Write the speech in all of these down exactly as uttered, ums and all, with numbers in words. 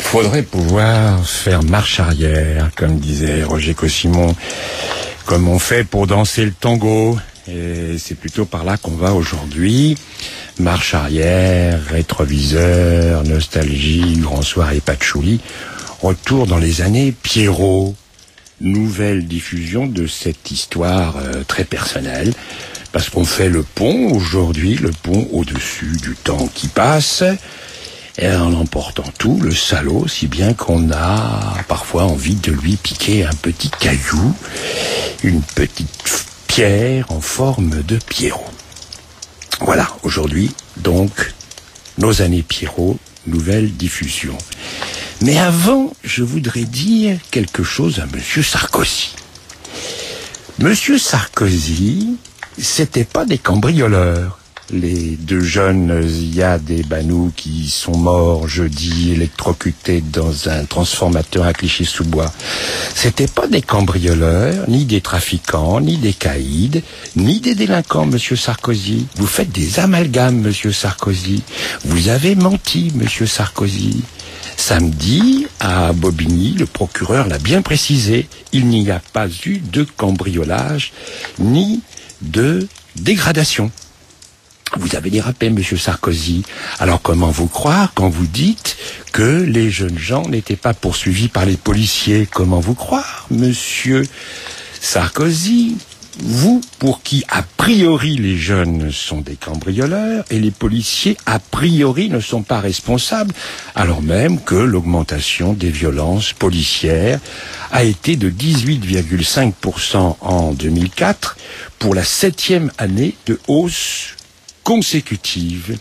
Faudrait pouvoir faire marche arrière, comme disait Roger Cossimon, comme on fait pour danser le tango. Et c'est plutôt par là qu'on va aujourd'hui. Marche arrière, rétroviseur, nostalgie, grand soir et patchouli. Retour dans les années Pierrot. Nouvelle diffusion de cette histoire euh, très personnelle. Parce qu'on fait le pont aujourd'hui, le pont au-dessus du temps qui passe. Et en emportant tout, le salaud, si bien qu'on a parfois envie de lui piquer un petit caillou, une petite pierre en forme de Pierrot. Voilà, aujourd'hui, donc, nos années Pierrot, nouvelle diffusion. Mais avant, je voudrais dire quelque chose à Monsieur Sarkozy. Monsieur Sarkozy, c'était pas des cambrioleurs. Les deux jeunes Ziad et Banou qui sont morts jeudi électrocutés dans un transformateur à Clichy-sous-Bois. C'était pas des cambrioleurs, ni des trafiquants, ni des caïds, ni des délinquants, Monsieur Sarkozy. Vous faites des amalgames, Monsieur Sarkozy. Vous avez menti, Monsieur Sarkozy. Samedi, à Bobigny, le procureur l'a bien précisé. Il n'y a pas eu de cambriolage, ni de dégradation. Vous avez dérapé, Monsieur Sarkozy. Alors comment vous croire quand vous dites que les jeunes gens n'étaient pas poursuivis par les policiers? Comment vous croire, Monsieur Sarkozy? Vous, pour qui, a priori, les jeunes sont des cambrioleurs et les policiers, a priori, ne sont pas responsables, alors même que l'augmentation des violences policières a été de dix-huit virgule cinq pour cent en deux mille quatre pour la septième année de hausse consécutive.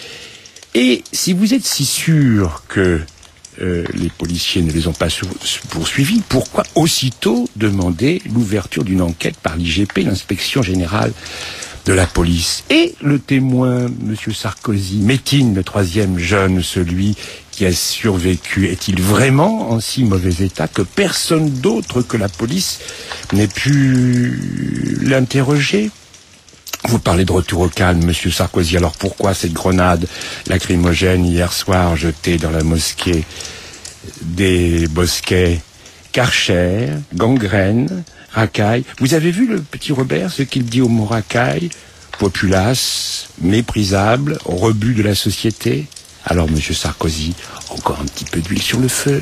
Et si vous êtes si sûr que euh, les policiers ne les ont pas poursuivis, pourquoi aussitôt demander l'ouverture d'une enquête par l'I G P, l'inspection générale de la police? Et le témoin, Monsieur Sarkozy, Métine, le troisième jeune, celui qui a survécu, est-il vraiment en si mauvais état que personne d'autre que la police n'ait pu l'interroger? Vous parlez de retour au calme, Monsieur Sarkozy. Alors pourquoi cette grenade lacrymogène hier soir jetée dans la mosquée des Bosquets? Karcher, gangrène, racaille. Vous avez vu le petit Robert, ce qu'il dit au mot racaille? Populace, méprisable, rebut de la société. Alors, Monsieur Sarkozy, encore un petit peu d'huile sur le feu.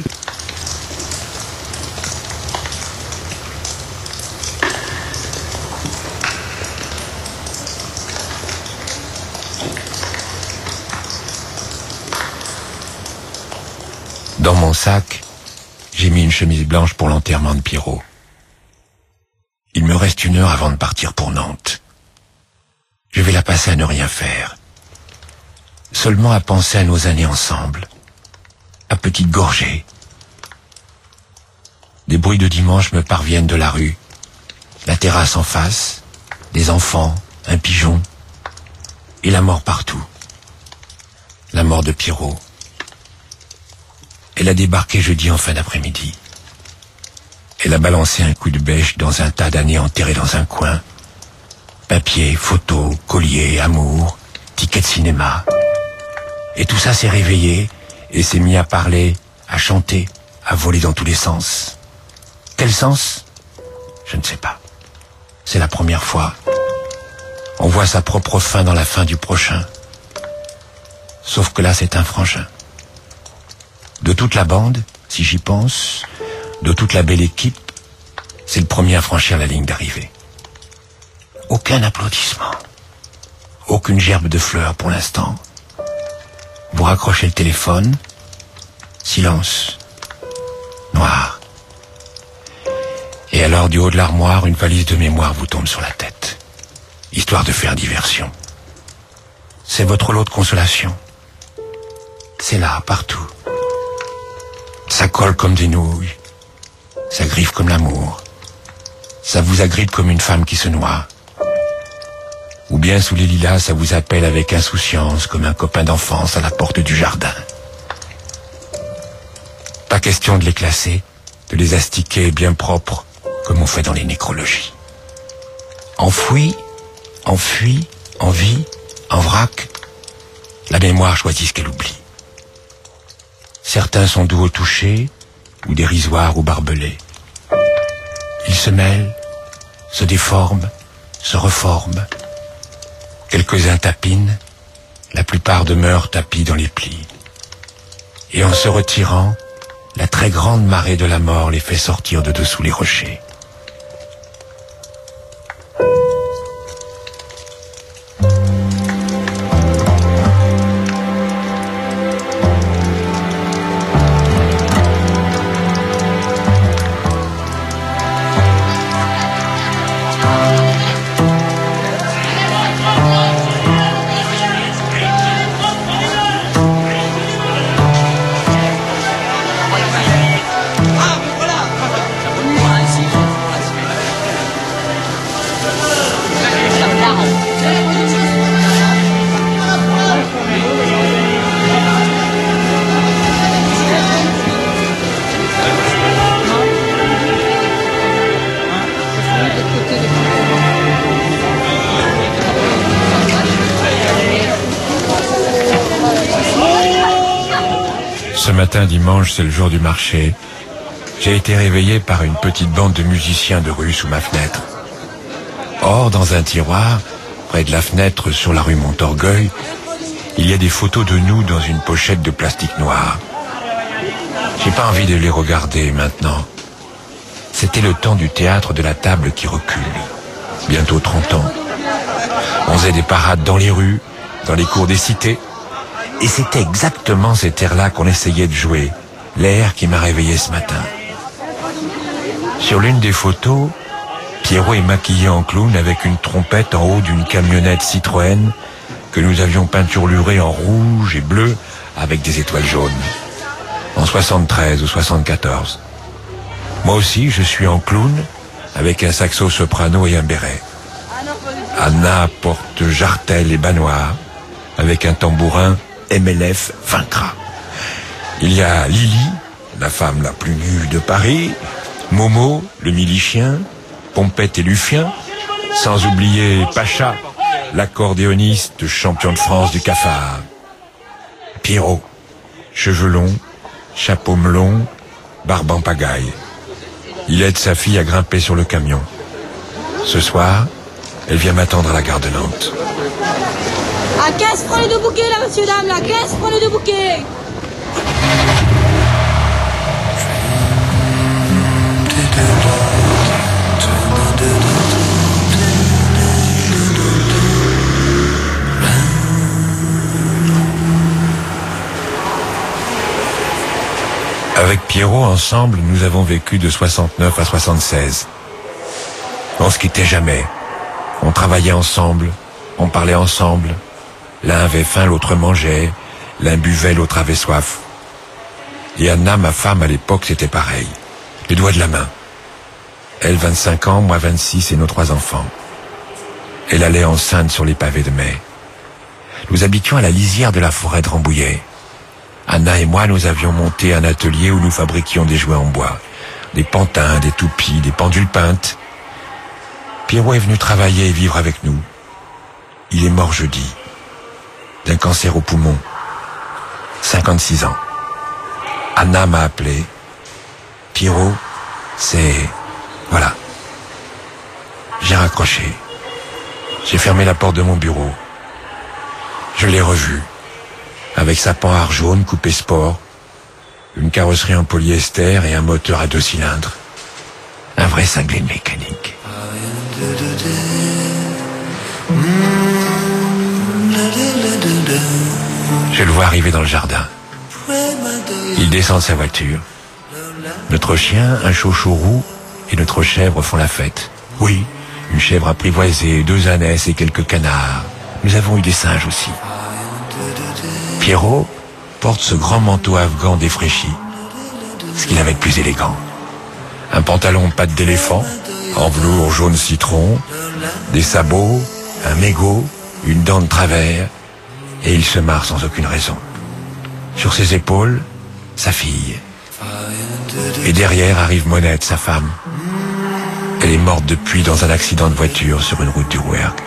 Dans mon sac, j'ai mis une chemise blanche pour l'enterrement de Pierrot. Il me reste une heure avant de partir pour Nantes. Je vais la passer à ne rien faire. Seulement à penser à nos années ensemble. À petites gorgées. Des bruits de dimanche me parviennent de la rue. La terrasse en face, des enfants, un pigeon. Et la mort partout. La mort de Pierrot. Elle a débarqué jeudi en fin d'après-midi. Elle a balancé un coup de bêche dans un tas d'années enterrés dans un coin. Papier, photos, colliers, amour, tickets de cinéma. Et tout ça s'est réveillé et s'est mis à parler, à chanter, à voler dans tous les sens. Quel sens? Je ne sais pas. C'est la première fois. On voit sa propre fin dans la fin du prochain. Sauf que là, c'est un frangin. De toute la bande, si j'y pense, de toute la belle équipe, c'est le premier à franchir la ligne d'arrivée. Aucun applaudissement, aucune gerbe de fleurs pour l'instant. Vous raccrochez le téléphone, silence, noir. Et alors, du haut de l'armoire, une valise de mémoire vous tombe sur la tête, histoire de faire diversion. C'est votre lot de consolation. C'est là, partout. Ça colle comme des nouilles. Ça griffe comme l'amour. Ça vous agrippe comme une femme qui se noie. Ou bien sous les lilas, ça vous appelle avec insouciance comme un copain d'enfance à la porte du jardin. Pas question de les classer, de les astiquer bien propres, comme on fait dans les nécrologies. Enfoui, enfui, en vie, en vrac, la mémoire choisit ce qu'elle oublie. Certains sont doux au toucher, ou dérisoires ou barbelés. Ils se mêlent, se déforment, se reforment. Quelques-uns tapinent, la plupart demeurent tapis dans les plis. Et en se retirant, la très grande marée de la mort les fait sortir de dessous les rochers. Ce matin dimanche, c'est le jour du marché. J'ai été réveillé par une petite bande de musiciens de rue sous ma fenêtre. Or, dans un tiroir, près de la fenêtre sur la rue Montorgueil, il y a des photos de nous dans une pochette de plastique noir. J'ai pas envie de les regarder maintenant. C'était le temps du théâtre de la table qui recule. Bientôt trente ans. On faisait des parades dans les rues, dans les cours des cités. Et c'était exactement cet air-là qu'on essayait de jouer, l'air qui m'a réveillé ce matin. Sur l'une des photos, Pierrot est maquillé en clown avec une trompette en haut d'une camionnette Citroën que nous avions peinturlurée en rouge et bleu avec des étoiles jaunes. En soixante-treize ou soixante-quatorze. Moi aussi, je suis en clown avec un saxo soprano et un béret. Anna porte jartel et bas noir avec un tambourin M L F vaincra. Il y a Lily, la femme la plus nue de Paris, Momo, le milicien, Pompette et Lufien, sans oublier Pacha, l'accordéoniste champion de France du cafard. Pierrot, cheveux longs, chapeau melon, barbe en pagaille. Il aide sa fille à grimper sur le camion. Ce soir, elle vient m'attendre à la gare de Nantes. À quinze francs les deux bouquets là, monsieur, dame, là, quinze francs les deux bouquets. Avec Pierrot, ensemble, nous avons vécu de soixante-neuf à soixante-seize. On se quittait jamais. On travaillait ensemble, on parlait ensemble. L'un avait faim, l'autre mangeait. L'un buvait, l'autre avait soif. Et Anna, ma femme, à l'époque, c'était pareil. Les doigts de la main. Elle, vingt-cinq ans, moi, vingt-six, et nos trois enfants. Elle allait enceinte sur les pavés de mai. Nous habitions à la lisière de la forêt de Rambouillet. Anna et moi, nous avions monté un atelier où nous fabriquions des jouets en bois. Des pantins, des toupies, des pendules peintes. Pierrot est venu travailler et vivre avec nous. Il est mort jeudi. D'un cancer au poumon. cinquante-six ans. Anna m'a appelé. Pierrot, c'est... Voilà. J'ai raccroché. J'ai fermé la porte de mon bureau. Je l'ai revu. Avec sa panhard jaune coupé sport, une carrosserie en polyester et un moteur à deux cylindres. Un vrai cinglé de mécanique. Je le vois arriver dans le jardin. Il descend de sa voiture. Notre chien, un chocho roux, et notre chèvre font la fête. Oui, une chèvre apprivoisée, deux ânesses et quelques canards. Nous avons eu des singes aussi. Pierrot porte ce grand manteau afghan défraîchi, ce qu'il avait de plus élégant. Un pantalon patte d'éléphant, en velours jaune citron, des sabots, un mégot, une dent de travers, et il se marre sans aucune raison. Sur ses épaules, sa fille. Et derrière arrive Monette, sa femme. Elle est morte depuis dans un accident de voiture sur une route du Rouergue.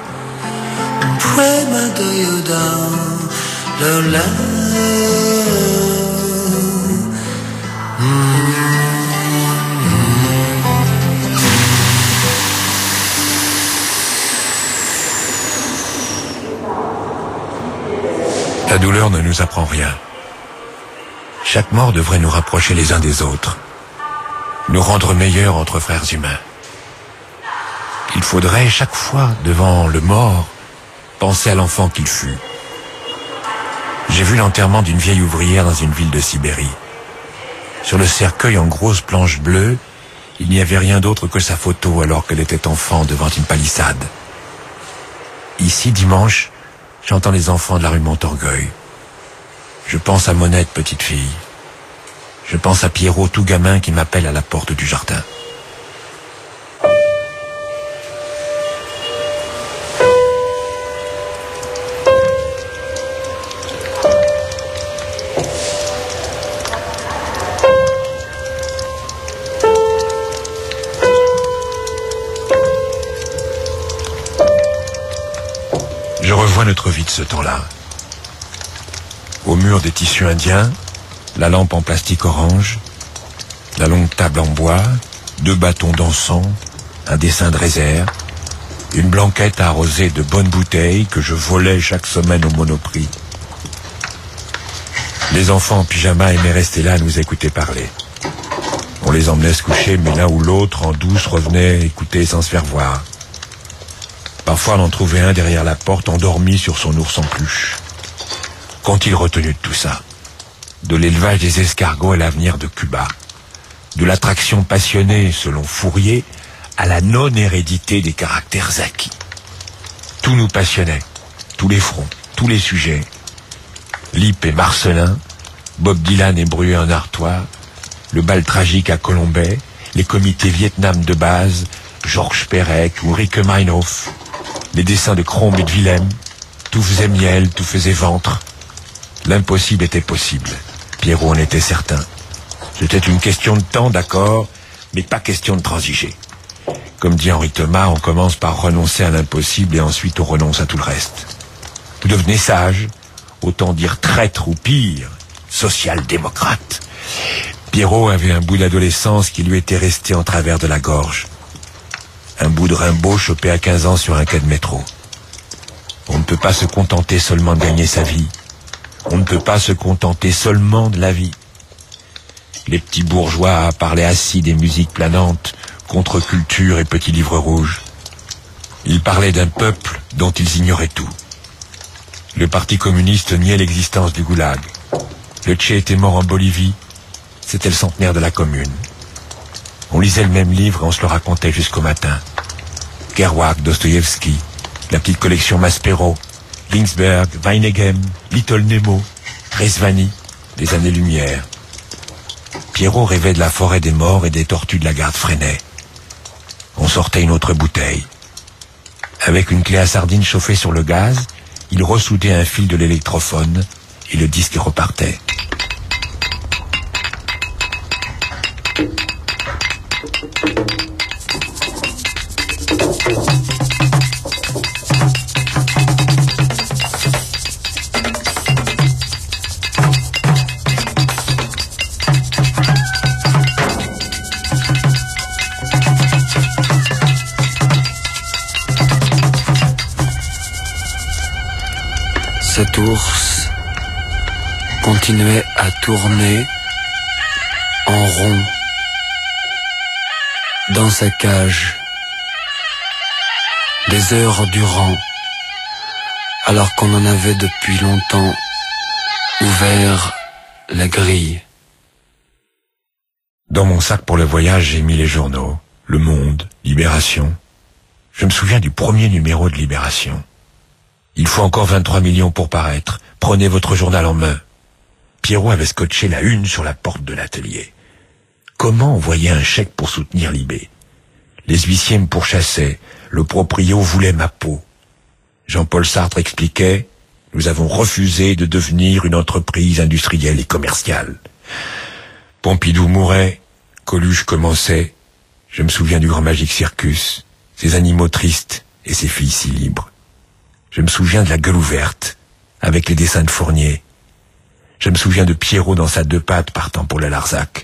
La douleur ne nous apprend rien. Chaque mort devrait nous rapprocher les uns des autres, nous rendre meilleurs entre frères humains. Il faudrait chaque fois, devant le mort, penser à l'enfant qu'il fut. J'ai vu l'enterrement d'une vieille ouvrière dans une ville de Sibérie. Sur le cercueil en grosse planche bleue, il n'y avait rien d'autre que sa photo alors qu'elle était enfant devant une palissade. Ici, dimanche, j'entends les enfants de la rue Montorgueil. Je pense à Monette, petite fille. Je pense à Pierrot, tout gamin, qui m'appelle à la porte du jardin. Je revois notre vie de ce temps-là. Au mur des tissus indiens, la lampe en plastique orange, la longue table en bois, deux bâtons d'encens, un dessin de réserve, une blanquette arrosée de bonnes bouteilles que je volais chaque semaine au Monoprix. Les enfants en pyjama aimaient rester là à nous écouter parler. On les emmenait se coucher, mais l'un ou l'autre, en douce, revenait écouter sans se faire voir. Parfois, on en trouvait un derrière la porte, endormi sur son ours en peluche. Qu'ont-ils retenu de tout ça? De l'élevage des escargots à l'avenir de Cuba. De l'attraction passionnée, selon Fourier, à la non-hérédité des caractères acquis. Tout nous passionnait. Tous les fronts, tous les sujets. Lip et Marcelin, Bob Dylan et Bruet en Artois, le bal tragique à Colombay, les comités Vietnam de base, Georges Perec ou Rick Meinhof, les dessins de Cromb et de Willem, tout faisait miel, tout faisait ventre. L'impossible était possible. Pierrot en était certain. C'était une question de temps, d'accord, mais pas question de transiger. Comme dit Henri Thomas, on commence par renoncer à l'impossible et ensuite on renonce à tout le reste. Vous devenez sage, autant dire traître ou pire, social-démocrate. Pierrot avait un bout d'adolescence qui lui était resté en travers de la gorge. Un bout de Rimbaud chopé à quinze ans sur un quai de métro. On ne peut pas se contenter seulement de gagner sa vie. On ne peut pas se contenter seulement de la vie. Les petits bourgeois parlaient assis des musiques planantes, contre-culture et petits livres rouges. Ils parlaient d'un peuple dont ils ignoraient tout. Le Parti communiste niait l'existence du goulag. Le Tché était mort en Bolivie. C'était le centenaire de la commune. On lisait le même livre et on se le racontait jusqu'au matin. Kerouac, Dostoïevski, la petite collection Maspero, Ginsberg, Weinegem, Little Nemo, Rezvani, les années-lumière. Pierrot rêvait de la forêt des morts et des tortues de la garde Freinet. On sortait une autre bouteille. Avec une clé à sardine chauffée sur le gaz, il ressoudait un fil de l'électrophone et le disque repartait. Cet ours continuait à tourner en rond dans sa cage des heures durant, alors qu'on en avait depuis longtemps ouvert la grille. Dans mon sac pour le voyage, j'ai mis les journaux, Le Monde, Libération. Je me souviens du premier numéro de Libération. Il faut encore vingt-trois millions pour paraître. Prenez votre journal en main. Pierrot avait scotché la une sur la porte de l'atelier. Comment envoyer un chèque pour soutenir Libé? Les huissiers me pourchassaient. Le proprio voulait ma peau. Jean-Paul Sartre expliquait « Nous avons refusé de devenir une entreprise industrielle et commerciale. » Pompidou mourait, Coluche commençait. Je me souviens du Grand Magique Circus, ses animaux tristes et ses filles si libres. Je me souviens de La Gueule ouverte, avec les dessins de Fournier. Je me souviens de Pierrot dans sa deux pattes partant pour le Larzac.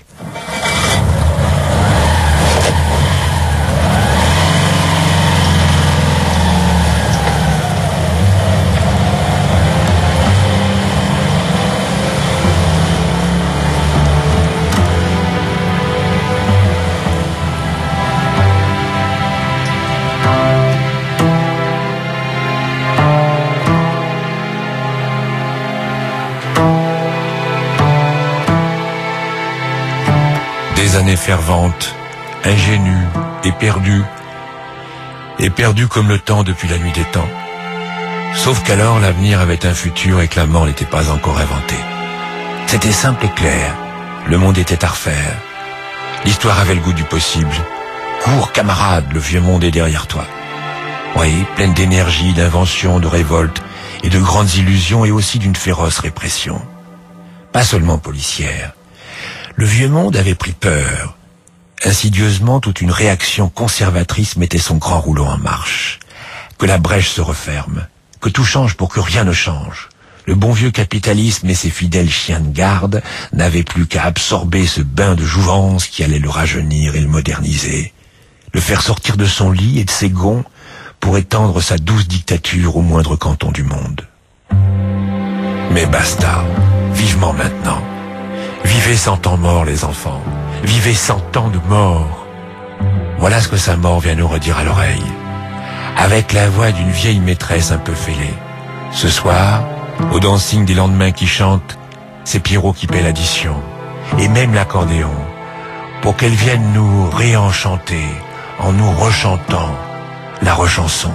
Des années ferventes, ingénues, éperdues, éperdues comme le temps depuis la nuit des temps. Sauf qu'alors l'avenir avait un futur et que la mort n'était pas encore inventée. C'était simple et clair, le monde était à refaire. L'histoire avait le goût du possible. Cours, camarade, le vieux monde est derrière toi. Oui, pleine d'énergie, d'invention, de révolte et de grandes illusions et aussi d'une féroce répression. Pas seulement policière. Le vieux monde avait pris peur. Insidieusement, toute une réaction conservatrice mettait son grand rouleau en marche. Que la brèche se referme, que tout change pour que rien ne change. Le bon vieux capitalisme et ses fidèles chiens de garde n'avaient plus qu'à absorber ce bain de jouvence qui allait le rajeunir et le moderniser, le faire sortir de son lit et de ses gonds pour étendre sa douce dictature au moindre canton du monde. Mais basta, vivement maintenant. Vivez cent ans morts, les enfants. Vivez cent ans de mort. Voilà ce que sa mort vient nous redire à l'oreille, avec la voix d'une vieille maîtresse un peu fêlée. Ce soir, au dancing des lendemains qui chantent, c'est Pierrot qui paie l'addition, et même l'accordéon, pour qu'elle vienne nous réenchanter en nous rechantant la rechanson.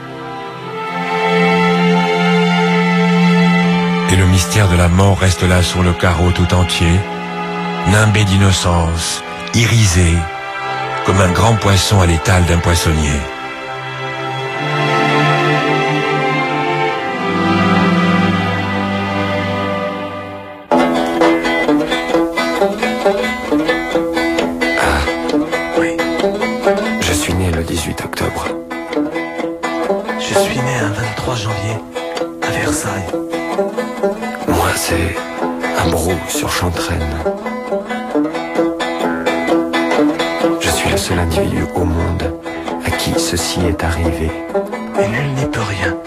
Et le mystère de la mort reste là sur le carreau tout entier, nimbé d'innocence, irisé, comme un grand poisson à l'étal d'un poissonnier. Ah, oui. Je suis né le dix-huit octobre. Je suis né un vingt-trois janvier, à Versailles. Moi, c'est à Brou, sur Chantraine. Je suis le seul individu au monde à qui ceci est arrivé. Et nul n'y peut rien.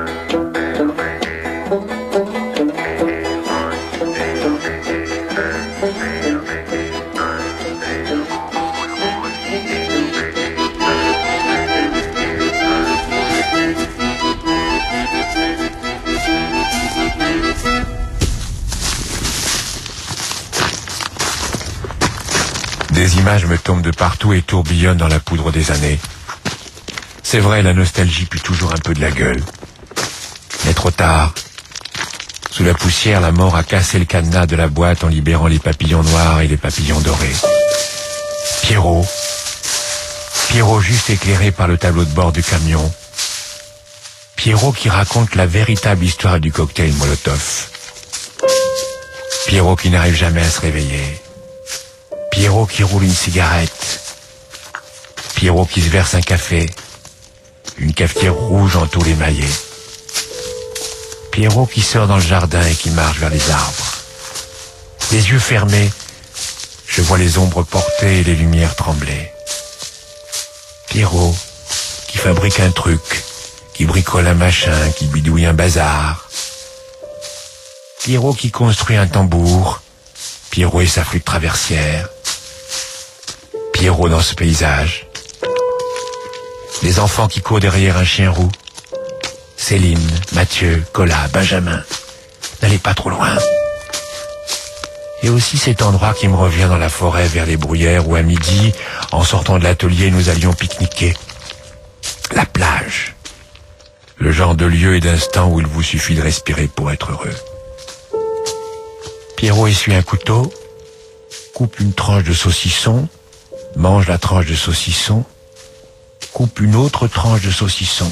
Des images me tombent de partout et tourbillonnent dans la poudre des années. C'est vrai, la nostalgie pue toujours un peu de la gueule. Mais trop tard. Sous la poussière, la mort a cassé le cadenas de la boîte en libérant les papillons noirs et les papillons dorés. Pierrot. Pierrot juste éclairé par le tableau de bord du camion. Pierrot qui raconte la véritable histoire du cocktail Molotov. Pierrot qui n'arrive jamais à se réveiller. Pierrot qui roule une cigarette. Pierrot qui se verse un café. Une cafetière rouge en tôle émaillée. Pierrot qui sort dans le jardin et qui marche vers les arbres. Les yeux fermés, je vois les ombres porter et les lumières trembler. Pierrot qui fabrique un truc, qui bricole un machin, qui bidouille un bazar. Pierrot qui construit un tambour. Pierrot et sa flûte traversière. Pierrot dans ce paysage. Les enfants qui courent derrière un chien roux. Céline, Mathieu, Colas, Benjamin. N'allez pas trop loin. Et aussi cet endroit qui me revient dans la forêt vers les bruyères où à midi, en sortant de l'atelier, nous allions pique-niquer. La plage. Le genre de lieu et d'instant où il vous suffit de respirer pour être heureux. Pierrot essuie un couteau, coupe une tranche de saucisson, mange la tranche de saucisson, coupe une autre tranche de saucisson.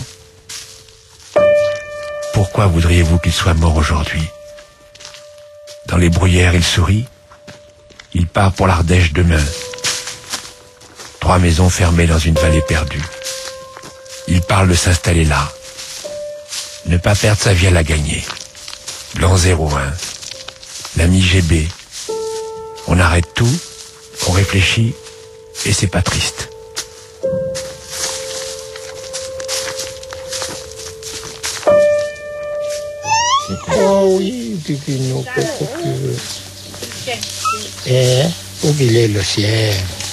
Pourquoi voudriez-vous qu'il soit mort aujourd'hui? Dans les bruyères, il sourit. Il part pour l'Ardèche demain. Trois maisons fermées dans une vallée perdue. Il parle de s'installer là. Ne pas perdre sa vie à la gagner. Blanc zéro un. L'ami G B. On arrête tout, on réfléchit, et c'est pas triste. Oh oui, Pipino, qu'est-ce que tu veux? Eh, où il est le ciel?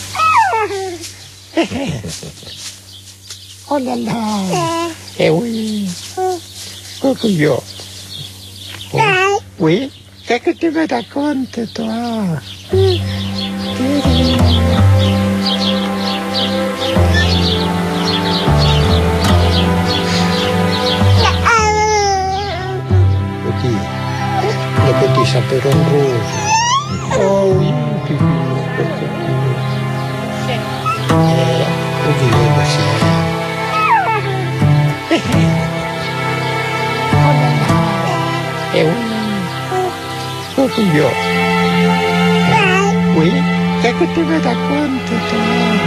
Oh là là! Eh oui! Coucou yo! Oh, oui? Qu'est-ce que tu me racontes, toi? Petit, le petit chaperon rouge. Oh oui, pipi, petit. Eh, où il est le ciel? Eh oui, oh Pio. Oui, qu'est-ce que tu me racontes, toi?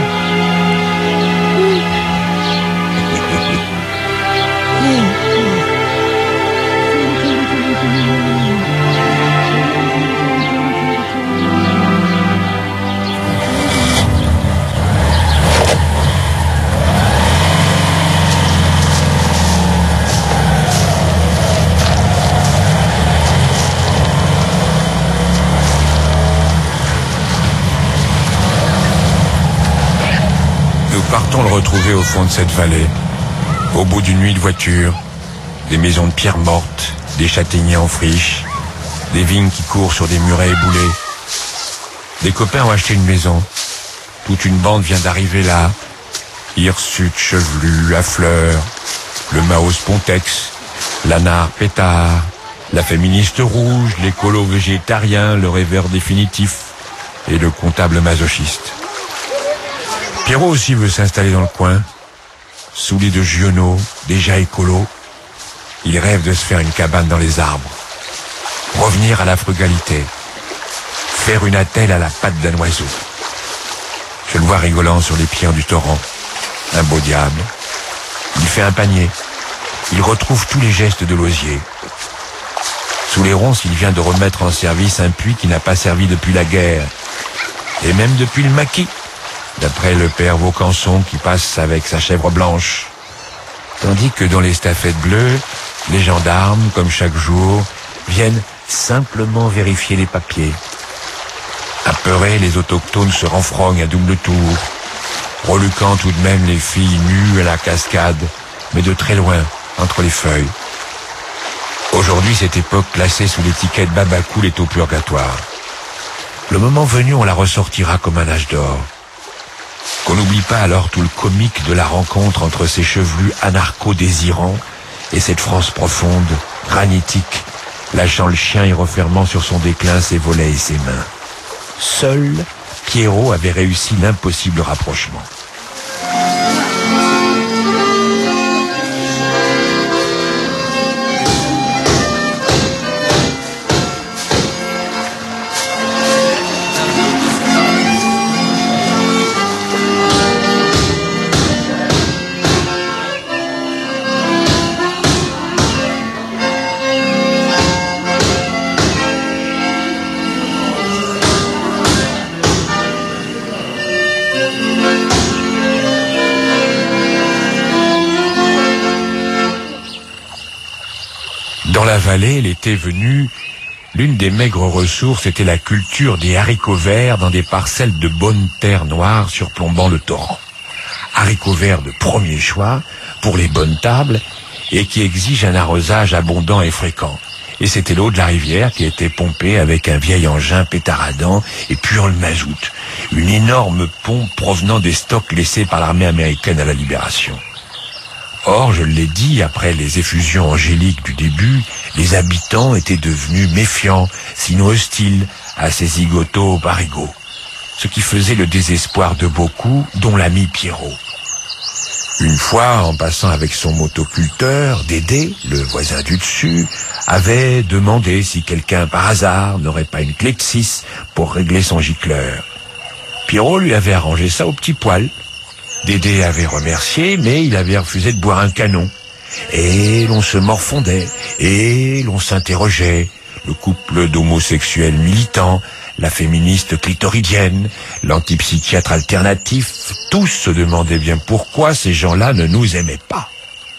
Nous partons le retrouver au fond de cette vallée, au bout d'une nuit de voiture, des maisons de pierre mortes, des châtaigniers en friche, des vignes qui courent sur des murets éboulés. Des copains ont acheté une maison. Toute une bande vient d'arriver là. Hirsute chevelu, à fleurs, le Maos Pontex, l'Anard Pétard, la féministe rouge, l'écolo végétarien, le rêveur définitif et le comptable masochiste. Pierrot aussi veut s'installer dans le coin, saoulé de Giono, déjà écolo. Il rêve de se faire une cabane dans les arbres, revenir à la frugalité, faire une attelle à la patte d'un oiseau. Je le vois rigolant sur les pierres du torrent, un beau diable. Il fait un panier, il retrouve tous les gestes de l'osier. Sous les ronces, il vient de remettre en service un puits qui n'a pas servi depuis la guerre, et même depuis le maquis, d'après le père Vaucanson qui passe avec sa chèvre blanche. Tandis que dans les stafettes bleues, les gendarmes, comme chaque jour, viennent simplement vérifier les papiers. Apeurés, les autochtones se renfrognent à double tour, reluquant tout de même les filles nues à la cascade, mais de très loin, entre les feuilles. Aujourd'hui, cette époque placée sous l'étiquette Babacool est au purgatoire. Le moment venu, on la ressortira comme un âge d'or. Qu'on n'oublie pas alors tout le comique de la rencontre entre ces chevelus anarcho-désirants et cette France profonde, granitique, lâchant le chien et refermant sur son déclin ses volets et ses mains. Seul, Pierrot avait réussi l'impossible rapprochement. Dans la vallée, l'été venu, l'une des maigres ressources était la culture des haricots verts dans des parcelles de bonnes terres noires surplombant le torrent. Haricots verts de premier choix pour les bonnes tables et qui exigent un arrosage abondant et fréquent. Et c'était l'eau de la rivière qui était pompée avec un vieil engin pétaradant et puant le mazout. Une énorme pompe provenant des stocks laissés par l'armée américaine à la Libération. Or, je l'ai dit, après les effusions angéliques du début, les habitants étaient devenus méfiants, sinon hostiles, à ces zigotos barigots. Ce qui faisait le désespoir de beaucoup, dont l'ami Pierrot. Une fois, en passant avec son motoculteur, Dédé, le voisin du dessus, avait demandé si quelqu'un par hasard n'aurait pas une clé de six pour régler son gicleur. Pierrot lui avait arrangé ça au petit poil. Dédé avait remercié, mais il avait refusé de boire un canon. Et l'on se morfondait, et l'on s'interrogeait. Le couple d'homosexuels militants, la féministe clitoridienne, l'antipsychiatre alternatif, tous se demandaient bien pourquoi ces gens-là ne nous aimaient pas.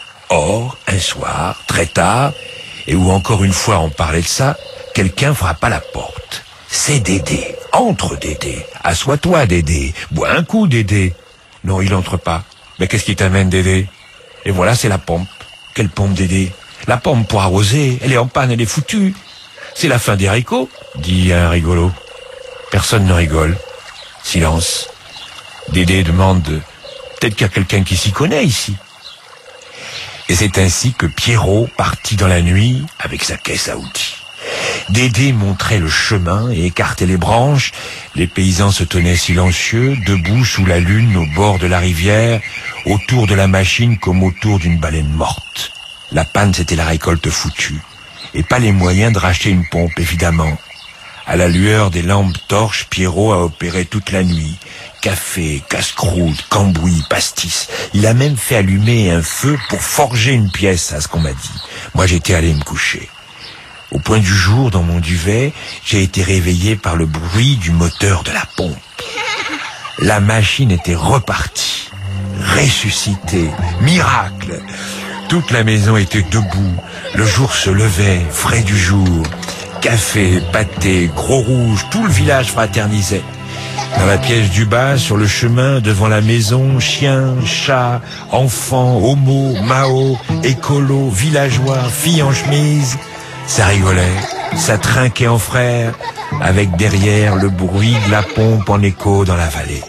Or, un soir, très tard, et où encore une fois on parlait de ça, quelqu'un frappa à la porte. C'est Dédé. Entre, Dédé. Assois-toi, Dédé. Bois un coup, Dédé. Non, il entre pas. Mais qu'est-ce qui t'amène, Dédé? Et voilà, c'est la pompe. Quelle pompe, Dédé? La pompe pour arroser. Elle est en panne, elle est foutue. C'est la fin des haricots, dit un rigolo. Personne ne rigole. Silence. Dédé demande de... Peut-être qu'il y a quelqu'un qui s'y connaît ici. Et c'est ainsi que Pierrot partit dans la nuit avec sa caisse à outils. Dédé montrait le chemin et écartait les branches. Les paysans se tenaient silencieux, debout sous la lune au bord de la rivière, autour de la machine comme autour d'une baleine morte. La panne, c'était la récolte foutue. Et pas les moyens de racheter une pompe, évidemment. À la lueur des lampes torches, Pierrot a opéré toute la nuit. Café, casse-croûte, cambouis, pastis. Il a même fait allumer un feu pour forger une pièce, à ce qu'on m'a dit. Moi, j'étais allé me coucher. Au point du jour, dans mon duvet, j'ai été réveillé par le bruit du moteur de la pompe. La machine était repartie, ressuscitée, miracle. Toute la maison était debout, le jour se levait, frais du jour. Café, pâté, gros rouge, tout le village fraternisait. Dans la pièce du bas, sur le chemin, devant la maison, chiens, chats, enfants, homo, mao, écolo, villageois, filles en chemise... Ça rigolait, ça trinquait en frères, avec derrière le bruit de la pompe en écho dans la vallée.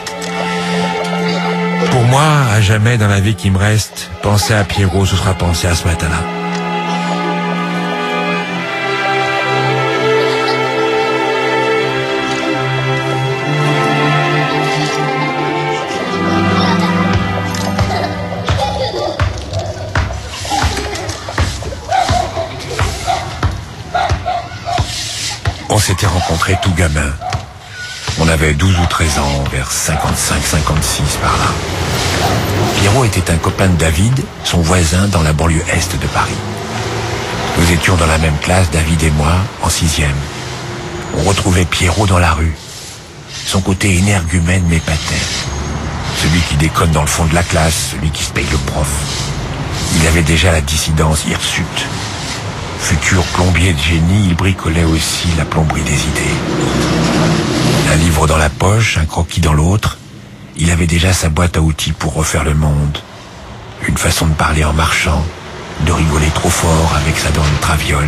Pour moi, à jamais dans la vie qui me reste, penser à Pierrot, ce sera penser à ce matin-là. On s'était rencontrés tout gamin. On avait douze ou treize ans, vers cinquante-cinq cinquante-six par là. Pierrot était un copain de David, son voisin dans la banlieue est de Paris. Nous étions dans la même classe, David et moi, en sixième. On retrouvait Pierrot dans la rue. Son côté énergumène m'épatait. Celui qui déconne dans le fond de la classe, celui qui se paye le prof. Il avait déjà la dissidence hirsute. Futur plombier de génie, il bricolait aussi la plomberie des idées. Un livre dans la poche, un croquis dans l'autre, il avait déjà sa boîte à outils pour refaire le monde. Une façon de parler en marchant, de rigoler trop fort avec sa dent de traviole.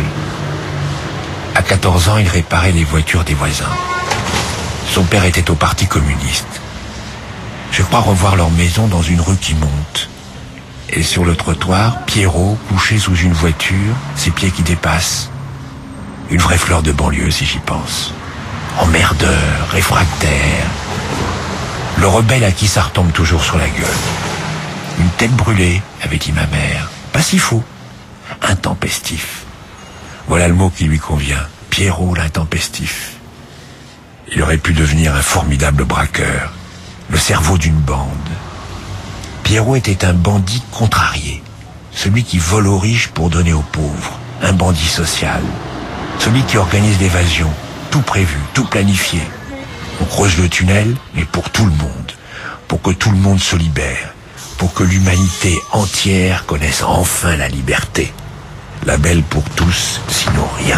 À quatorze ans, il réparait les voitures des voisins. Son père était au Parti communiste. Je crois revoir leur maison dans une rue qui monte. Et sur le trottoir, Pierrot, couché sous une voiture, ses pieds qui dépassent. Une vraie fleur de banlieue, si j'y pense. Emmerdeur, réfractaire. Le rebelle à qui ça retombe toujours sur la gueule. Une tête brûlée, avait dit ma mère. Pas si faux. Intempestif. Voilà le mot qui lui convient. Pierrot l'intempestif. Il aurait pu devenir un formidable braqueur. Le cerveau d'une bande. Pierrot était un bandit contrarié, celui qui vole aux riches pour donner aux pauvres, un bandit social, celui qui organise l'évasion, tout prévu, tout planifié. On creuse le tunnel, mais pour tout le monde, pour que tout le monde se libère, pour que l'humanité entière connaisse enfin la liberté. La belle pour tous, sinon rien.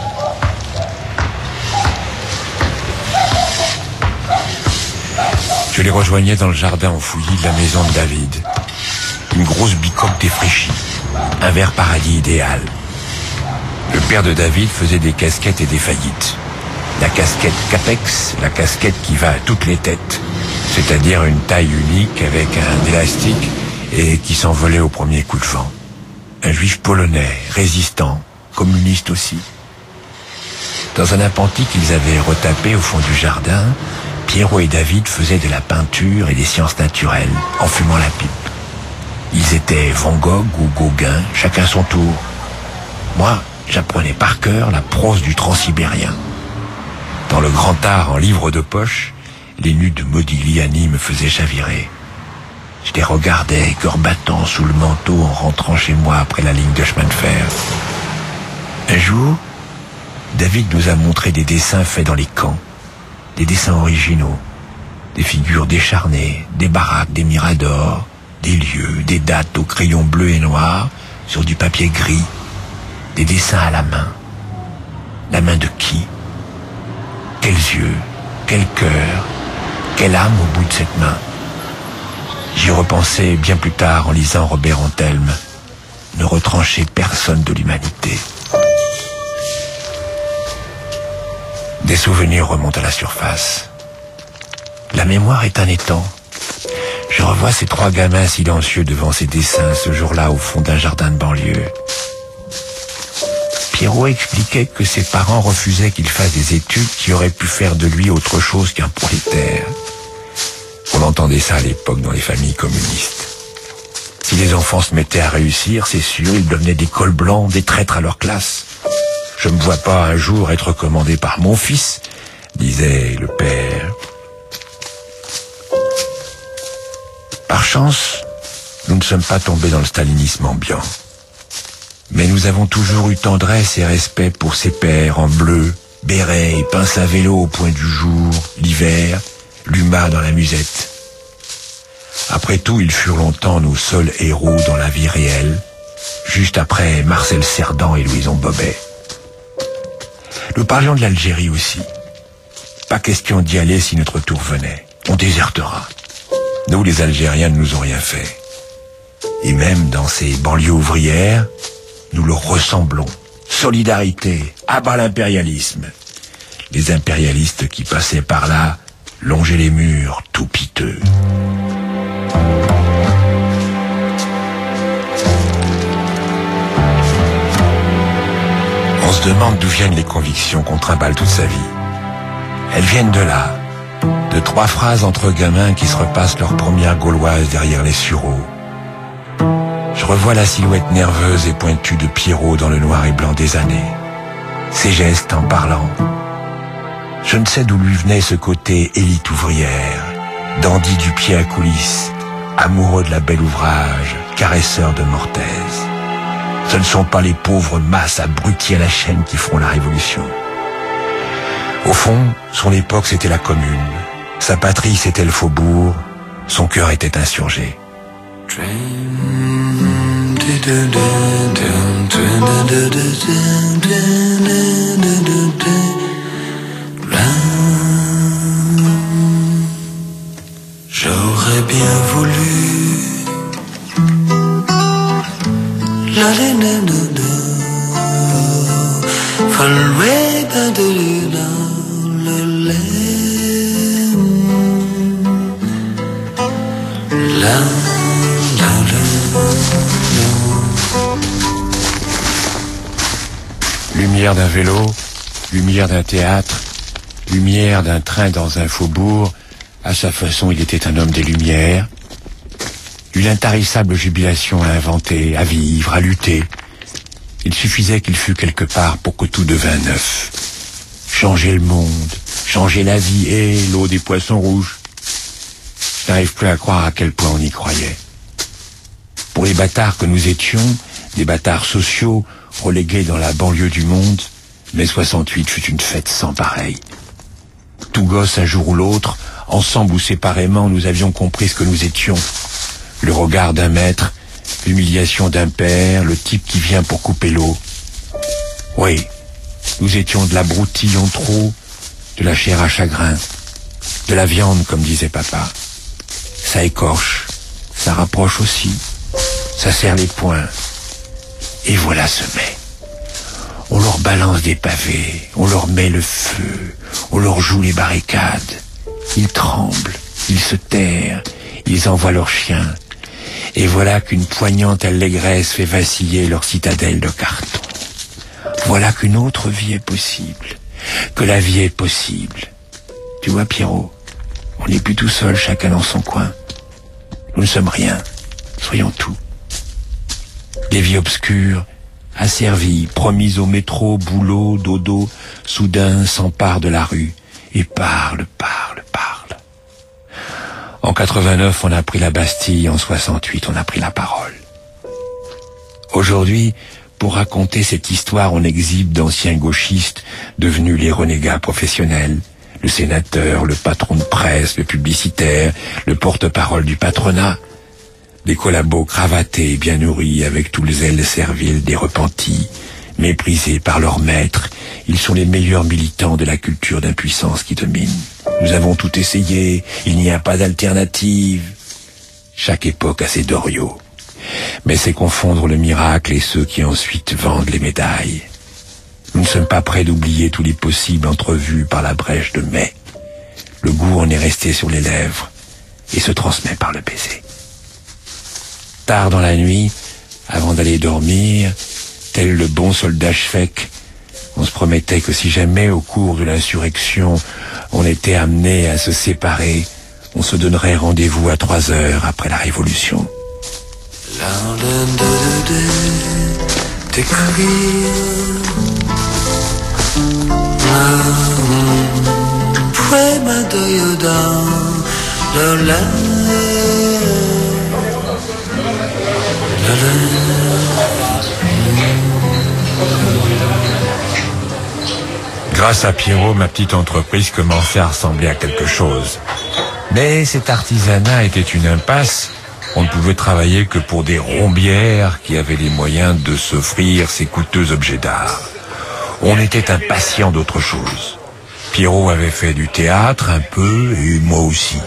Je les rejoignais dans le jardin en fouillis de la maison de David. Une grosse bicoque défraîchie. Un verre paradis idéal. Le père de David faisait des casquettes et des faillites. La casquette Capex, la casquette qui va à toutes les têtes. C'est-à-dire une taille unique avec un élastique et qui s'envolait au premier coup de vent. Un juif polonais, résistant, communiste aussi. Dans un appentis qu'ils avaient retapé au fond du jardin, Pierrot et David faisaient de la peinture et des sciences naturelles, en fumant la pipe. Ils étaient Van Gogh ou Gauguin, chacun son tour. Moi, j'apprenais par cœur la prose du transsibérien. Dans le grand art en livre de poche, les nus de Modigliani me faisaient chavirer. Je les regardais, cœur battant, sous le manteau en rentrant chez moi après la ligne de chemin de fer. Un jour, David nous a montré des dessins faits dans les camps. Des dessins originaux, des figures décharnées, des baraques, des miradors, des lieux, des dates au crayon bleu et noir, sur du papier gris, des dessins à la main. La main de qui? Quels yeux? Quel cœur? Quelle âme au bout de cette main? J'y repensais bien plus tard en lisant Robert Antelme. Ne retrancher personne de l'humanité. Des souvenirs remontent à la surface. La mémoire est un étang. Je revois ces trois gamins silencieux devant ces dessins ce jour-là au fond d'un jardin de banlieue. Pierrot expliquait que ses parents refusaient qu'il fasse des études qui auraient pu faire de lui autre chose qu'un prolétaire. On entendait ça à l'époque dans les familles communistes. Si les enfants se mettaient à réussir, c'est sûr, ils devenaient des cols blancs, des traîtres à leur classe. Je ne me vois pas un jour être commandé par mon fils, disait le père. Par chance, nous ne sommes pas tombés dans le stalinisme ambiant. Mais nous avons toujours eu tendresse et respect pour ces pères en bleu, béret et pince à vélo au point du jour, l'hiver, l'humain dans la musette. Après tout, ils furent longtemps nos seuls héros dans la vie réelle, juste après Marcel Cerdan et Louison Bobet. Nous parlions de l'Algérie aussi. Pas question d'y aller si notre tour venait. On désertera. Nous, les Algériens, ne nous ont rien fait. Et même dans ces banlieues ouvrières, nous leur ressemblons. Solidarité, à bas l'impérialisme. Les impérialistes qui passaient par là longeaient les murs, tout piteux. On se demande d'où viennent les convictions qu'on trimballe toute sa vie. Elles viennent de là, de trois phrases entre gamins qui se repassent leur première gauloise derrière les sureaux. Je revois la silhouette nerveuse et pointue de Pierrot dans le noir et blanc des années. Ses gestes en parlant. Je ne sais d'où lui venait ce côté élite ouvrière, dandy du pied à coulisses, amoureux de la belle ouvrage, caresseur de mortaise. Ce ne sont pas les pauvres masses abruties à la chaîne qui feront la révolution. Au fond, son époque c'était la commune, sa patrie c'était le faubourg, son cœur était insurgé. J'aurais bien voulu la laine de Lumière d'un vélo, lumière d'un théâtre, lumière d'un train dans un faubourg. À sa façon, il était un homme des Lumières. Une intarissable jubilation à inventer, à vivre, à lutter. Il suffisait qu'il fût quelque part pour que tout devînt neuf. Changer le monde, changer la vie et l'eau des poissons rouges. Je n'arrive plus à croire à quel point on y croyait. Pour les bâtards que nous étions, des bâtards sociaux, relégués dans la banlieue du monde, mai soixante-huit fut une fête sans pareille. Tout gosse un jour ou l'autre, ensemble ou séparément, nous avions compris ce que nous étions. Le regard d'un maître, l'humiliation d'un père, le type qui vient pour couper l'eau. Oui, nous étions de la broutille en trop, de la chair à chagrin, de la viande, comme disait papa. Ça écorche, ça rapproche aussi, ça serre les poings. Et voilà ce mai. On leur balance des pavés, on leur met le feu, on leur joue les barricades. Ils tremblent, ils se terrent, ils envoient leurs chiens. Et voilà qu'une poignante allégresse fait vaciller leur citadelle de carton. Voilà qu'une autre vie est possible, que la vie est possible. Tu vois, Pierrot, on n'est plus tout seul, chacun dans son coin. Nous ne sommes rien, soyons tout. Des vies obscures, asservies, promises au métro, boulot, dodo, soudain s'emparent de la rue et parlent, parlent, parlent. En quatre-vingt-neuf, on a pris la Bastille, en soixante-huit, on a pris la parole. Aujourd'hui, pour raconter cette histoire, on exhibe d'anciens gauchistes devenus les renégats professionnels, le sénateur, le patron de presse, le publicitaire, le porte-parole du patronat, des collabos cravatés, bien nourris, avec tout le zèle servile des repentis, méprisés par leurs maîtres. Ils sont les meilleurs militants de la culture d'impuissance qui domine. Nous avons tout essayé, il n'y a pas d'alternative. Chaque époque a ses Doriot. Mais c'est confondre le miracle et ceux qui ensuite vendent les médailles. Nous ne sommes pas prêts d'oublier tous les possibles entrevus par la brèche de mai. Le goût en est resté sur les lèvres et se transmet par le baiser. Tard dans la nuit, avant d'aller dormir, tel le bon soldat Schweck, on se promettait que si jamais au cours de l'insurrection on était amené à se séparer, on se donnerait rendez-vous à trois heures après la Révolution. Grâce à Pierrot, ma petite entreprise commençait à ressembler à quelque chose. Mais cet artisanat était une impasse. On ne pouvait travailler que pour des rombières qui avaient les moyens de s'offrir ces coûteux objets d'art. On était impatient d'autre chose. Pierrot avait fait du théâtre un peu, et moi aussi.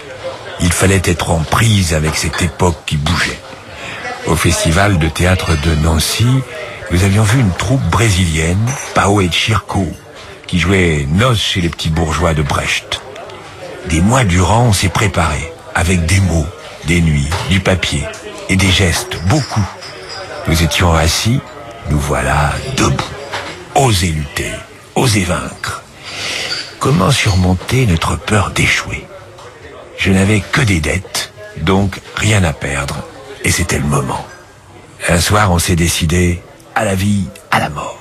Il fallait être en prise avec cette époque qui bougeait. Au festival de théâtre de Nancy, nous avions vu une troupe brésilienne, Pao et Circo, qui jouait Noces chez les petits bourgeois de Brecht. Des mois durant, on s'est préparé, avec des mots, des nuits, du papier et des gestes, beaucoup. Nous étions assis, nous voilà debout. Oser lutter, oser vaincre. Comment surmonter notre peur d'échouer? Je n'avais que des dettes, donc rien à perdre, et c'était le moment. Un soir, on s'est décidé à la vie, à la mort.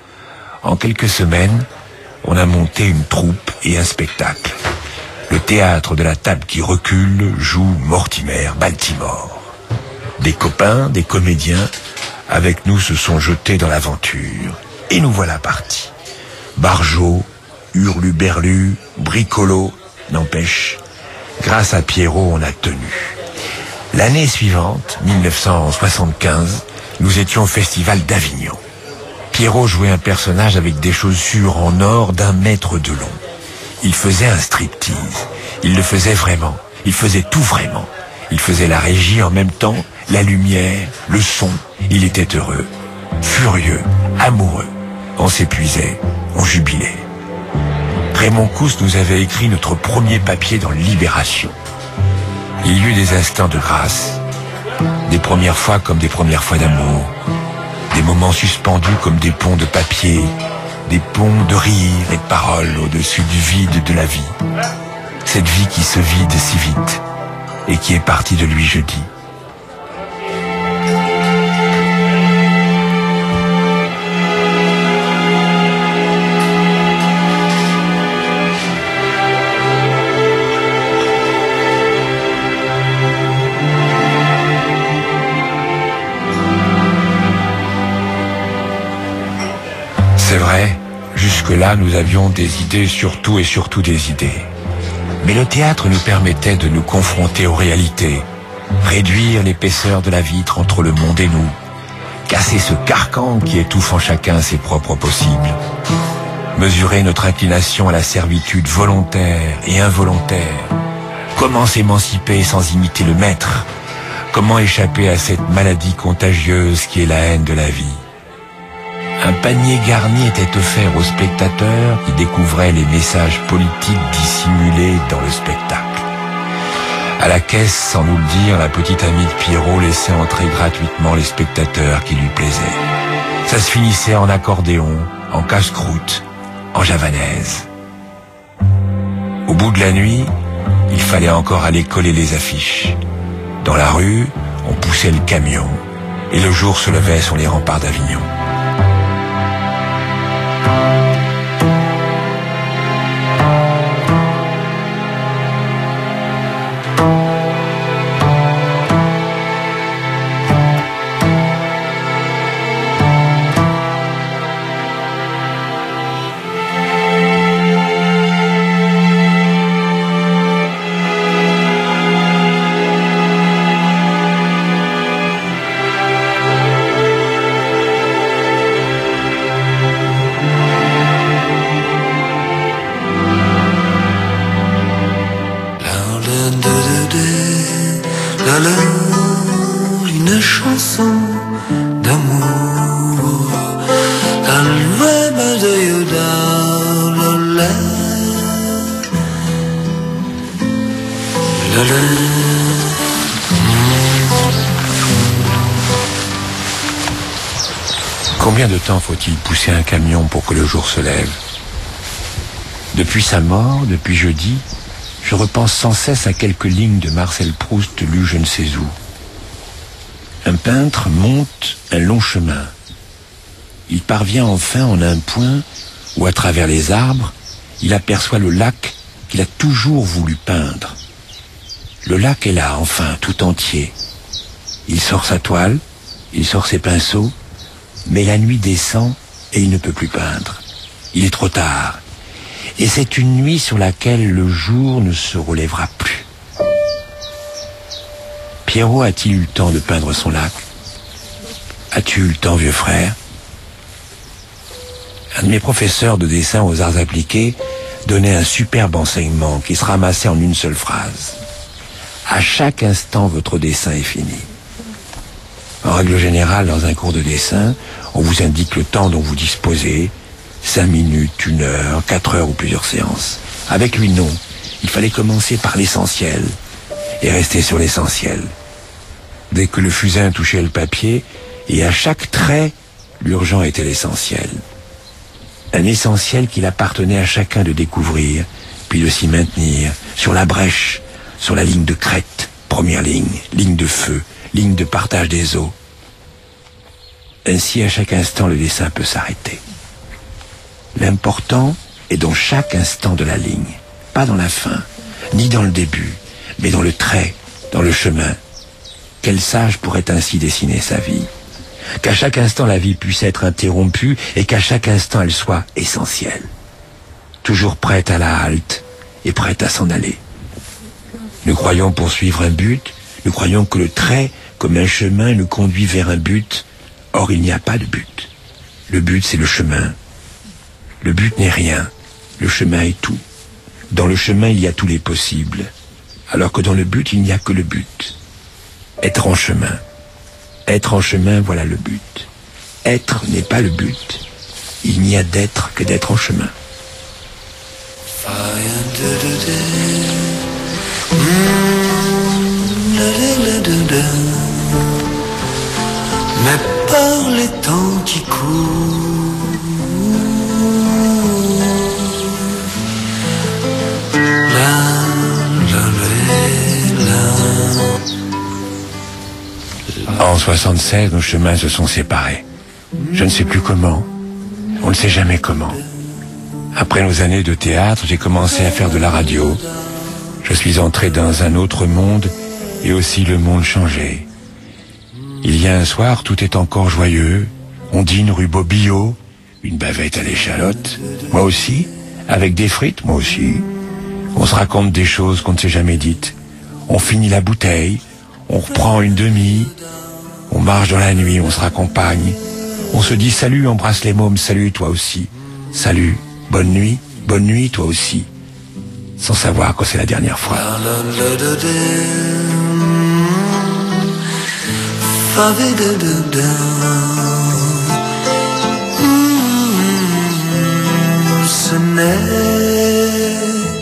En quelques semaines, on a monté une troupe et un spectacle. Le théâtre de la table qui recule joue Mortimer, Baltimore. Des copains, des comédiens, avec nous se sont jetés dans l'aventure. Et nous voilà partis. Barjot, hurluberlu, bricolo, n'empêche, grâce à Pierrot, on a tenu. L'année suivante, mille neuf cent soixante-quinze, nous étions au festival d'Avignon. Pierrot jouait un personnage avec des chaussures en or d'un mètre de long. Il faisait un striptease. Il le faisait vraiment. Il faisait tout vraiment. Il faisait la régie en même temps, la lumière, le son. Il était heureux, furieux, amoureux. On s'épuisait, on jubilait. Raymond Cousse nous avait écrit notre premier papier dans Libération. Il y eut des instants de grâce, des premières fois comme des premières fois d'amour, des moments suspendus comme des ponts de papier, des ponts de rire et de paroles au-dessus du vide de la vie. Cette vie qui se vide si vite et qui est partie de lui jeudi. C'est vrai, jusque-là, nous avions des idées, surtout et surtout des idées. Mais le théâtre nous permettait de nous confronter aux réalités, réduire l'épaisseur de la vitre entre le monde et nous, casser ce carcan qui étouffe en chacun ses propres possibles, mesurer notre inclination à la servitude volontaire et involontaire, comment s'émanciper sans imiter le maître, comment échapper à cette maladie contagieuse qui est la haine de la vie. Un panier garni était offert aux spectateurs qui découvraient les messages politiques dissimulés dans le spectacle. À la caisse, sans nous le dire, la petite amie de Pierrot laissait entrer gratuitement les spectateurs qui lui plaisaient. Ça se finissait en accordéon, en casse-croûte, en javanaise. Au bout de la nuit, il fallait encore aller coller les affiches. Dans la rue, on poussait le camion, et le jour se levait sur les remparts d'Avignon. Alors une chanson d'amour, l'album de Yoda, la, la. Combien de temps faut-il pousser un camion pour que le jour se lève? Depuis sa mort, depuis jeudi, je repense sans cesse à quelques lignes de Marcel Proust lues je ne sais où. Un peintre monte un long chemin. Il parvient enfin en un point où, à travers les arbres, il aperçoit le lac qu'il a toujours voulu peindre. Le lac est là, enfin, tout entier. Il sort sa toile, il sort ses pinceaux, mais la nuit descend et il ne peut plus peindre. Il est trop tard. Et c'est une nuit sur laquelle le jour ne se relèvera plus. Pierrot a-t-il eu le temps de peindre son lac? As-tu eu le temps, vieux frère? Un de mes professeurs de dessin aux arts appliqués donnait un superbe enseignement qui se ramassait en une seule phrase. À chaque instant, votre dessin est fini. En règle générale, dans un cours de dessin, on vous indique le temps dont vous disposez, cinq minutes, une heure, quatre heures ou plusieurs séances. Avec lui, non. Il fallait commencer par l'essentiel et rester sur l'essentiel. Dès que le fusain touchait le papier, et à chaque trait, l'urgent était l'essentiel. Un essentiel qu'il appartenait à chacun de découvrir, puis de s'y maintenir, sur la brèche, sur la ligne de crête, première ligne, ligne de feu, ligne de partage des eaux. Ainsi, à chaque instant, le dessin peut s'arrêter. L'important est dans chaque instant de la ligne, pas dans la fin, ni dans le début, mais dans le trait, dans le chemin. Quel sage pourrait ainsi dessiner sa vie? Qu'à chaque instant la vie puisse être interrompue et qu'à chaque instant elle soit essentielle. Toujours prête à la halte et prête à s'en aller. Nous croyons poursuivre un but, nous croyons que le trait, comme un chemin, nous conduit vers un but. Or, il n'y a pas de but. Le but, c'est le chemin. Le but n'est rien. Le chemin est tout. Dans le chemin, il y a tous les possibles. Alors que dans le but, il n'y a que le but. Être en chemin. Être en chemin, voilà le but. Être n'est pas le but. Il n'y a d'être que d'être en chemin. Mais par les temps qui courent, la, la, la, la. En soixante-seize, nos chemins se sont séparés. Je ne sais plus comment. On ne sait jamais comment. Après nos années de théâtre, j'ai commencé à faire de la radio. Je suis entré dans un autre monde et aussi le monde changeait. Il y a un soir, tout est encore joyeux. On dîne rue Bobillot, une bavette à l'échalote. Moi aussi, avec des frites, moi aussi. On se raconte des choses qu'on ne s'est jamais dites. On finit la bouteille, on reprend une demi, on marche dans la nuit, on se raccompagne. On se dit salut, embrasse les mômes, salut toi aussi. Salut, bonne nuit, bonne nuit toi aussi. Sans savoir que c'est la dernière fois. Ce n'est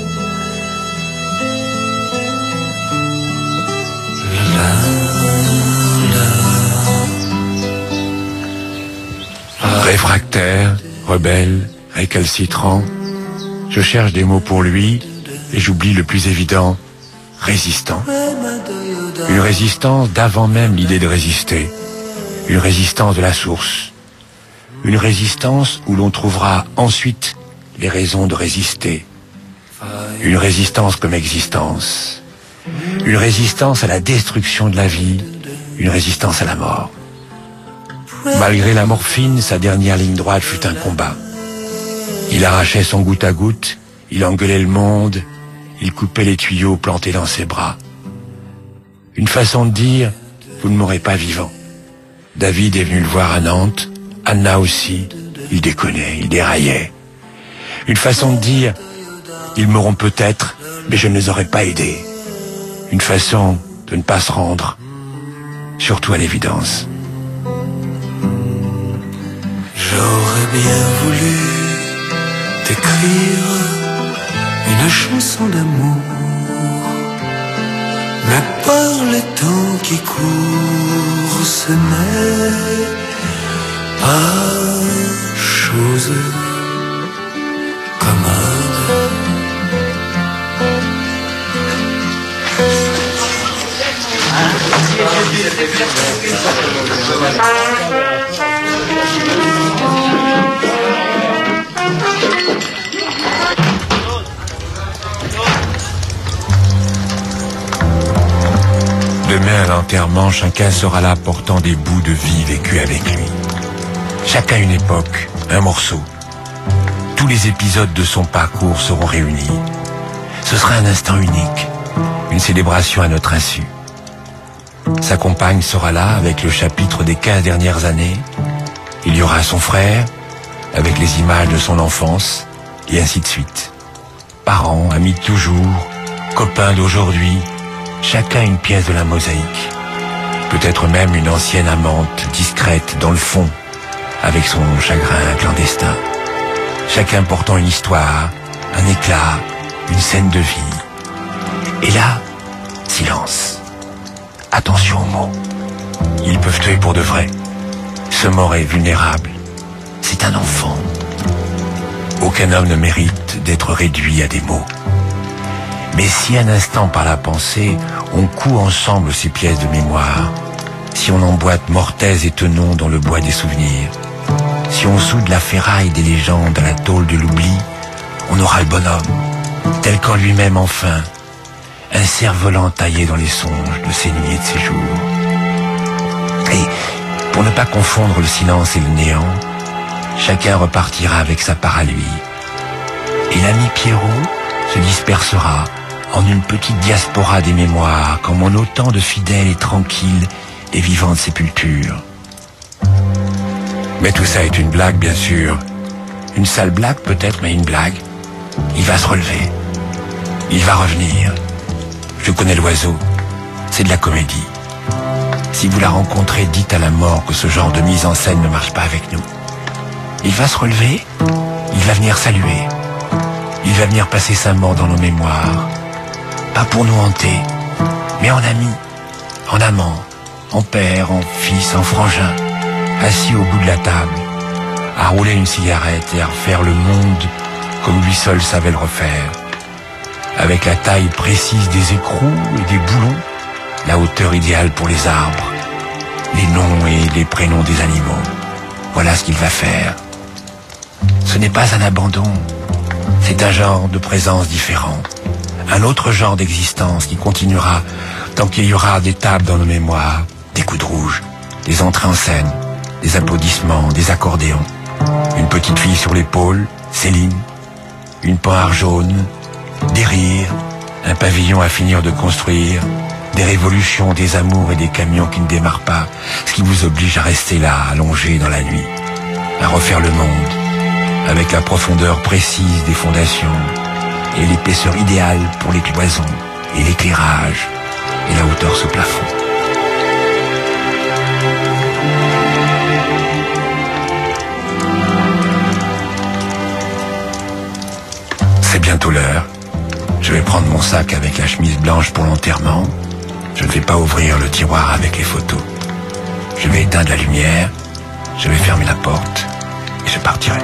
Réfractaire, rebelle, récalcitrant, je cherche des mots pour lui et j'oublie le plus évident, résistant. Une résistance d'avant même l'idée de résister. Une résistance de la source. Une résistance où l'on trouvera ensuite les raisons de résister. Une résistance comme existence. Une résistance à la destruction de la vie. Une résistance à la mort. Malgré la morphine, sa dernière ligne droite fut un combat. Il arrachait son goutte à goutte, il engueulait le monde, il coupait les tuyaux plantés dans ses bras. Une façon de dire, vous ne m'aurez pas vivant. David est venu le voir à Nantes, Anna aussi, il déconnait, il déraillait. Une façon de dire, ils m'auront peut-être, mais je ne les aurais pas aidés. Une façon de ne pas se rendre, surtout à l'évidence. J'aurais bien voulu t'écrire une chanson d'amour par le temps qui court, ce n'est pas chose commode. Demain à l'enterrement, chacun sera là portant des bouts de vie vécus avec lui. Chacun une époque, un morceau. Tous les épisodes de son parcours seront réunis. Ce sera un instant unique, une célébration à notre insu. Sa compagne sera là avec le chapitre des quinze dernières années. Il y aura son frère, avec les images de son enfance, et ainsi de suite. Parents, amis de toujours, copains d'aujourd'hui, chacun une pièce de la mosaïque. Peut-être même une ancienne amante discrète dans le fond, avec son chagrin clandestin. Chacun portant une histoire, un éclat, une scène de vie. Et là, silence. Attention aux mots. Ils peuvent tuer pour de vrai. Ce mort est vulnérable. C'est un enfant. Aucun homme ne mérite d'être réduit à des mots. Mais si un instant par la pensée, on coud ensemble ces pièces de mémoire, si on emboîte mortaise et tenon dans le bois des souvenirs, si on soude la ferraille des légendes à la tôle de l'oubli, on aura le bonhomme, tel qu'en lui-même enfin, un cerf-volant taillé dans les songes de ses nuits et de ses jours. Et pour ne pas confondre le silence et le néant, chacun repartira avec sa part à lui. Et l'ami Pierrot se dispersera en une petite diaspora des mémoires, comme en autant de fidèles et tranquilles et vivantes sépultures. Mais tout ça est une blague, bien sûr. Une sale blague peut-être, mais une blague. Il va se relever. Il va revenir. Je connais l'oiseau. C'est de la comédie. Si vous la rencontrez, dites à la mort que ce genre de mise en scène ne marche pas avec nous. Il va se relever. Il va venir saluer. Il va venir passer sa mort dans nos mémoires. Pas pour nous hanter, mais en ami, en amant, en père, en fils, en frangin, assis au bout de la table, à rouler une cigarette et à refaire le monde comme lui seul savait le refaire, avec la taille précise des écrous et des boulons, la hauteur idéale pour les arbres, les noms et les prénoms des animaux. Voilà ce qu'il va faire. Ce n'est pas un abandon, c'est un genre de présence différent, un autre genre d'existence qui continuera tant qu'il y aura des tables dans nos mémoires, des coups de rouge, des entrées en scène, des applaudissements, des accordéons, une petite fille sur l'épaule, Céline, une poire jaune, des rires, un pavillon à finir de construire, des révolutions, des amours et des camions qui ne démarrent pas, ce qui vous oblige à rester là, allongé dans la nuit, à refaire le monde, avec la profondeur précise des fondations et l'épaisseur idéale pour les cloisons et l'éclairage et la hauteur sous plafond. C'est bientôt l'heure. Je vais prendre mon sac avec la chemise blanche pour l'enterrement. Je ne vais pas ouvrir le tiroir avec les photos. Je vais éteindre la lumière, je vais fermer la porte et je partirai.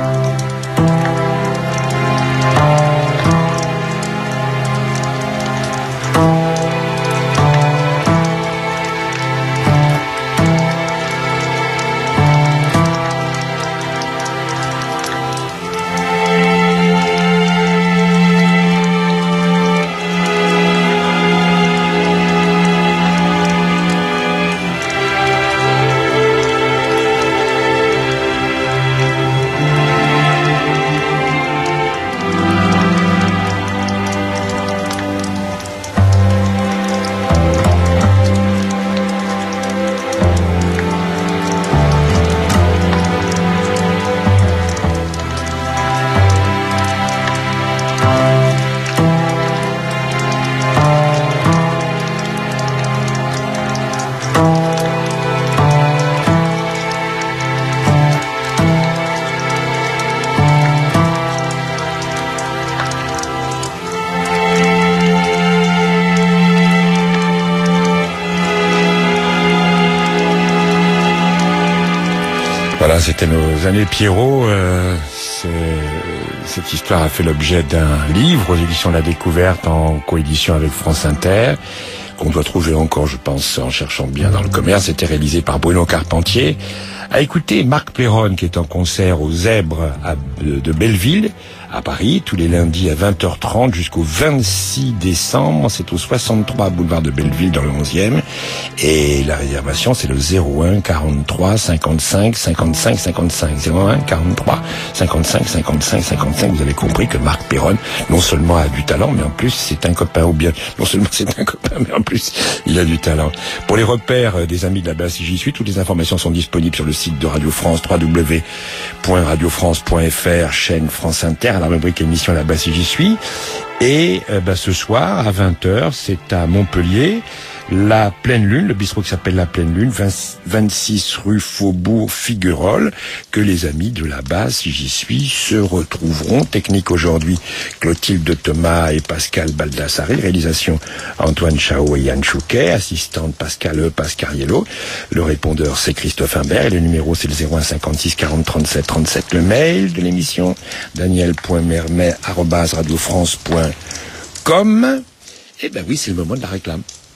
Voilà, c'était nos années Pierrot. Euh, cette histoire a fait l'objet d'un livre aux éditions La Découverte en coédition avec France Inter, qu'on doit trouver encore, je pense, en cherchant bien dans le commerce. C'était réalisé par Bruno Carpentier. À écouter Marc Peyronne, qui est en concert aux Zèbres à, de, de Belleville, à Paris, tous les lundis à vingt heures trente jusqu'au vingt-six décembre. C'est au soixante-trois boulevard de Belleville dans le onzième. Et la réservation, c'est le zéro un quarante-trois cinquante-cinq cinquante-cinq cinquante-cinq. zéro un quarante-trois cinquante-cinq cinquante-cinq cinquante-cinq. Vous avez compris que Marc Peyronne, non seulement a du talent, mais en plus c'est un copain, ou bien, non seulement c'est un copain, mais en plus il a du talent. Pour les repères des amis de la base, si j'y suis, toutes les informations sont disponibles sur le site de Radio France, w w w point radio france point f r, chaîne France Inter, à la rubrique émission là-bas si j'y suis. Et euh, bah, ce soir à vingt heures, c'est à Montpellier, la Pleine Lune, le bistrot qui s'appelle la Pleine Lune, vingt-six rue Faubourg Figuerolles, que les amis de la base si j'y suis se retrouveront. Technique aujourd'hui, Clotilde Thomas et Pascal Baldassaré. Réalisation, Antoine Chao et Yann Chouquet. Assistante, Pascal E. Pascariello. Le répondeur, c'est Christophe Imbert. Et le numéro, c'est le zéro un cinquante-six quarante trente-sept trente-sept. Le mail de l'émission, daniel point mermet arobase radio france point com. Eh ben oui, c'est le moment de la réclame.